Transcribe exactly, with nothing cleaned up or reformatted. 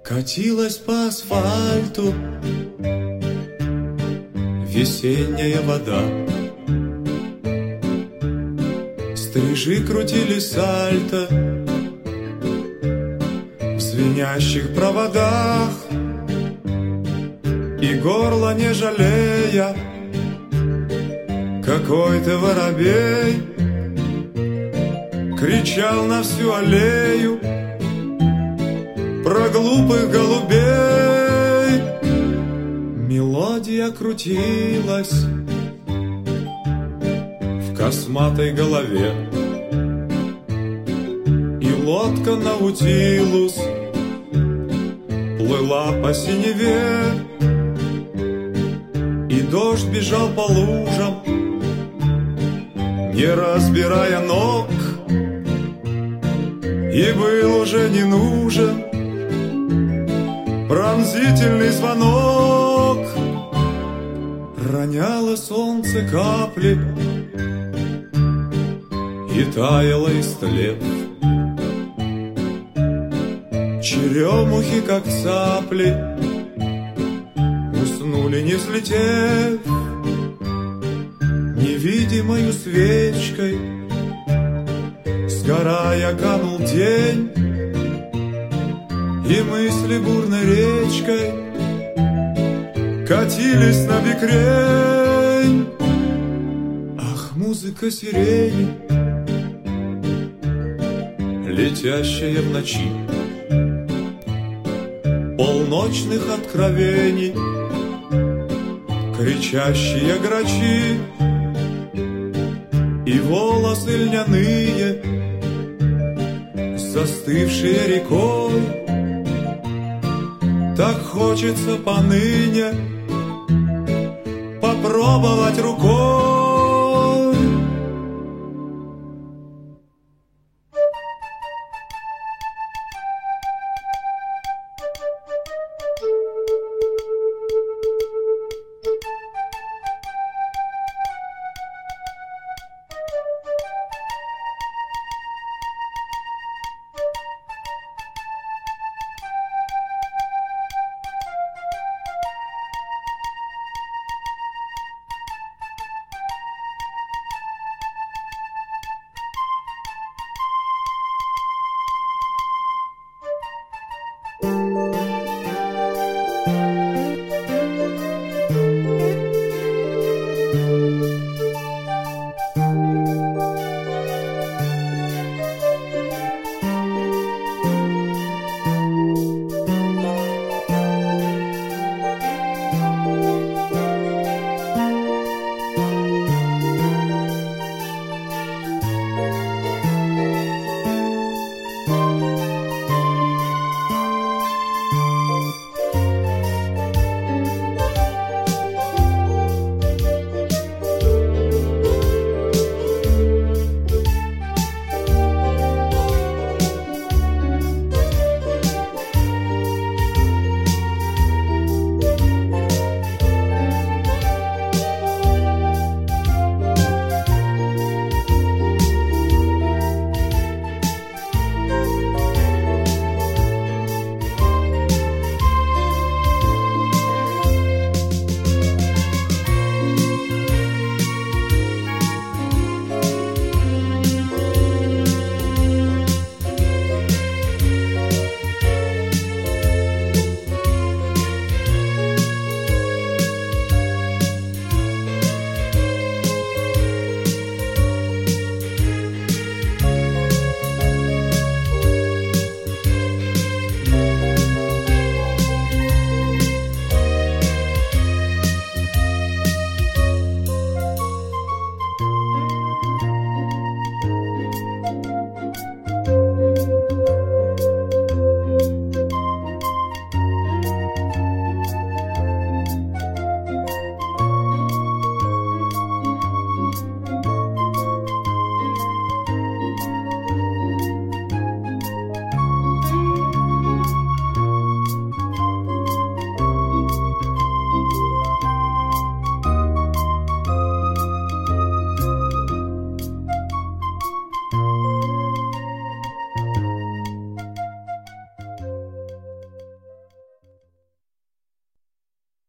Катилась по асфальту весенняя вода. Стрижи крутили сальто в звенящих проводах, и горло не жалея, какой-то воробей кричал на всю аллею про глупых голубей. Мелодия крутилась в косматой голове, и лодка Наутилус плыла по синеве, и дождь бежал по лужам, не разбирая ног, и был уже не нужен пронзительный звонок. Роняло солнце капли и таяло истлев. Черемухи, как цапли, уснули, не взлетев. Невидимою свечкой сгорая канул день, и мысли бурной речкой катились на бекрень. Ах, музыка сирени, летящая в ночи, полночных откровений, кричащие грачи, и волосы льняные, застывшие рекой. Так хочется поныне попробовать рукой